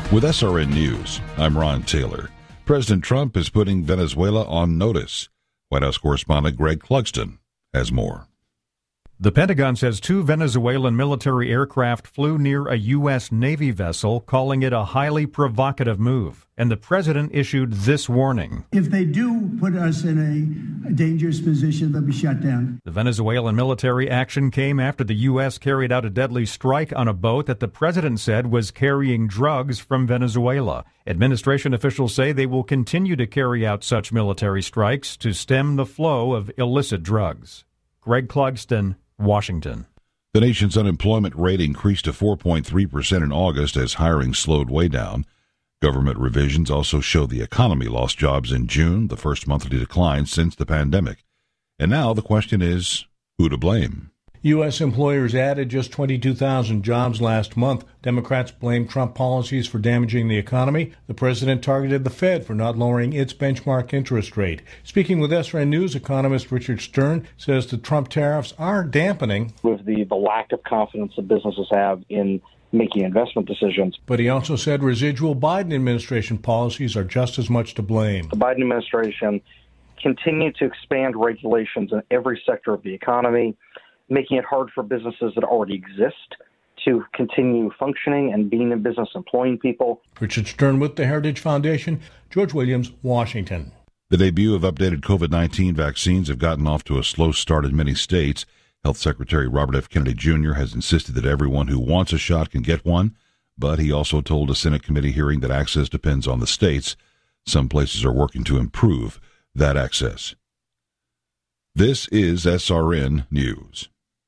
With SRN News, I'm Ron Taylor. President Trump is putting Venezuela on notice. White House correspondent Greg Clugston has more. The Pentagon says 2 Venezuelan military aircraft flew near a U.S. Navy vessel, calling it a highly provocative move. And the president issued this warning. If they do put us in a dangerous position, they'll be shot down. The Venezuelan military action came after the U.S. carried out a deadly strike on a boat that the president said was carrying drugs from Venezuela. Administration officials say they will continue to carry out such military strikes to stem the flow of illicit drugs. Greg Clugston, Washington. The nation's unemployment rate increased to 4.3% in August as hiring slowed way down. Government revisions also show the economy lost jobs in June, the first monthly decline since the pandemic. And now the question is, who to blame? U.S. employers added just 22,000 jobs last month. Democrats blame Trump policies for damaging the economy. The president targeted the Fed for not lowering its benchmark interest rate. Speaking with SRN News, economist Richard Stern says the Trump tariffs are dampening with the lack of confidence that businesses have in making investment decisions. But he also said residual Biden administration policies are just as much to blame. The Biden administration continued to expand regulations in every sector of the economy, making it hard for businesses that already exist to continue functioning and being in business, employing people. Richard Stern with the Heritage Foundation, George Williams, Washington. The debut of updated COVID-19 vaccines have gotten off to a slow start in many states. Health Secretary Robert F. Kennedy Jr. has insisted that everyone who wants a shot can get one, but he also told a Senate committee hearing that access depends on the states. Some places are working to improve that access. This is SRN News.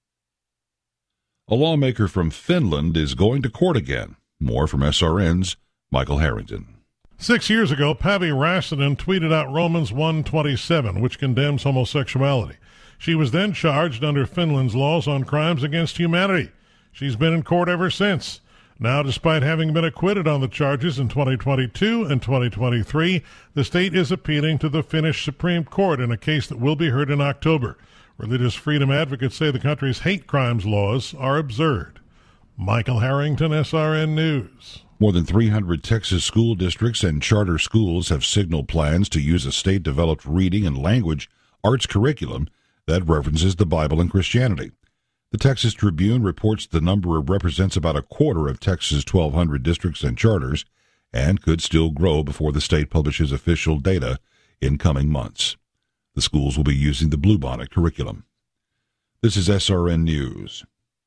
A lawmaker from Finland is going to court again. More from SRN's Michael Harrington. 6 years ago, Päivi Räsänen tweeted out Romans 1:27, which condemns homosexuality. She was then charged under Finland's laws on crimes against humanity. She's been in court ever since. Now, despite having been acquitted on the charges in 2022 and 2023, the state is appealing to the Finnish Supreme Court in a case that will be heard in October. Religious freedom advocates say the country's hate crimes laws are absurd. Michael Harrington, SRN News. More than 300 Texas school districts and charter schools have signaled plans to use a state-developed reading and language arts curriculum that references the Bible and Christianity. The Texas Tribune reports the number represents about a quarter of Texas' 1,200 districts and charters and could still grow before the state publishes official data in coming months. The schools will be using the Bluebonnet curriculum. This is SRN News.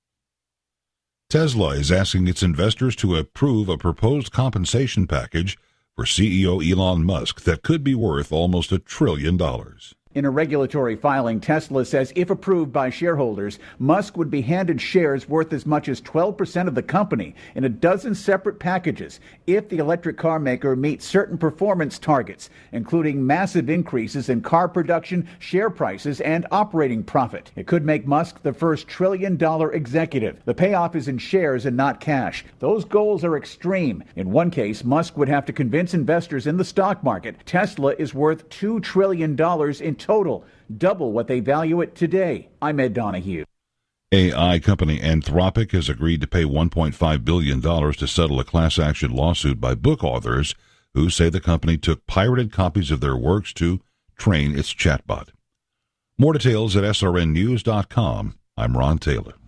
Tesla is asking its investors to approve a proposed compensation package for CEO Elon Musk that could be worth almost $1 trillion. In a regulatory filing, Tesla says if approved by shareholders, Musk would be handed shares worth as much as 12% of the company in a dozen separate packages if the electric car maker meets certain performance targets, including massive increases in car production, share prices, and operating profit. It could make Musk the first $1 trillion executive. The payoff is in shares and not cash. Those goals are extreme. In one case, Musk would have to convince investors in the stock market Tesla is worth $2 trillion in total, double what they value it today. I'm Ed Donahue. AI company Anthropic has agreed to pay $1.5 billion to settle a class action lawsuit by book authors who say the company took pirated copies of their works to train its chatbot. More details at srnnews.com. I'm Ron Taylor.